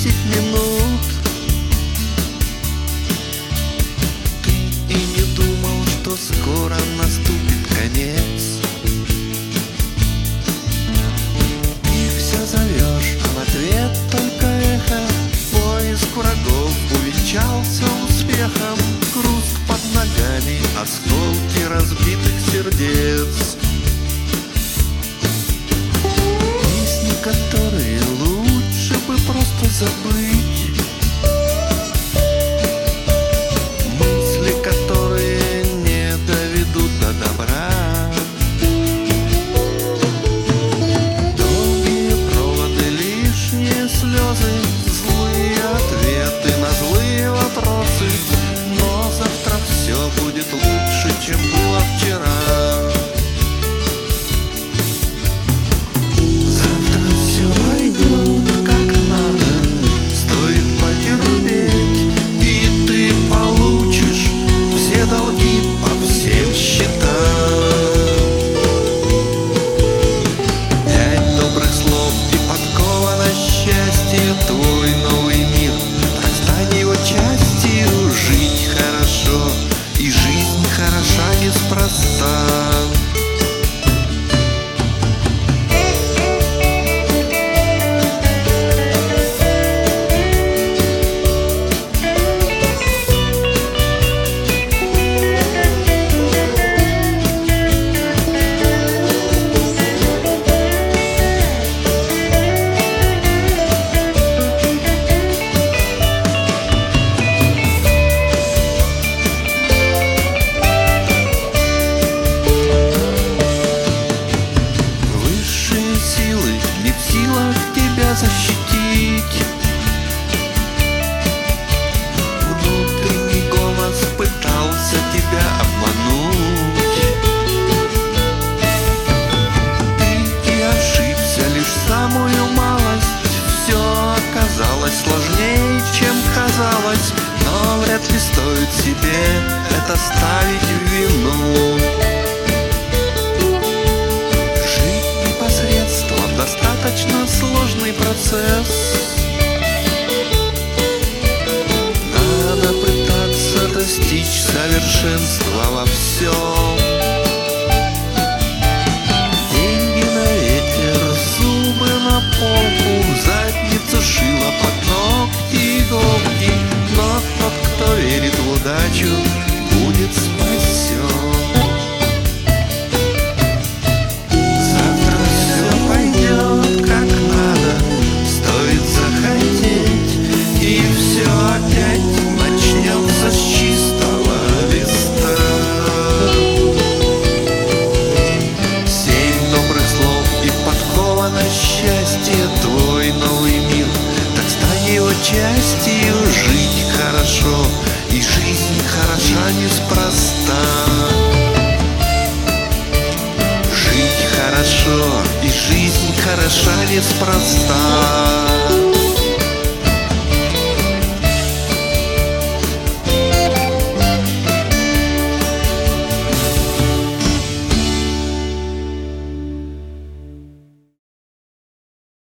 10 минут. Ты и не думал, что скоро наступит конец. И все зовешь, а в ответ только эхо. Поиск врагов увенчался успехом. Хруст под ногами, осколки разбитых сердец. Песни, которые лучше бы просто забыть. Мысли, которые не доведут до добра. Долгие проводы, лишние слезы, злые ответы на злые вопросы. Но завтра все будет лучше, чем было вчера. Завтра все пойдет как надо, стоит потерпеть, и ты получишь все долги по всем счетам. 5 добрых слов и подковано счастье, твой новый мир. Так стань его частью, жить хорошо, и жизнь хороша неспроста. Не в силах тебя защитить. Внутренний голос пытался тебя обмануть. Ты и ошибся лишь самую малость. Все оказалось сложнее, чем казалось. Но вряд ли стоит себе это ставить в вину. Достаточно сложный процесс. Надо пытаться достичь совершенства во всем. Деньги на ветер, зубы на полку, задницу шила под ногти и иголки. Но тот, кто верит в удачу, будет спасен. Счастье, твой новый мир. Так стань его частью, жить хорошо, и жизнь хороша неспроста. Жить хорошо, и жизнь хороша неспроста.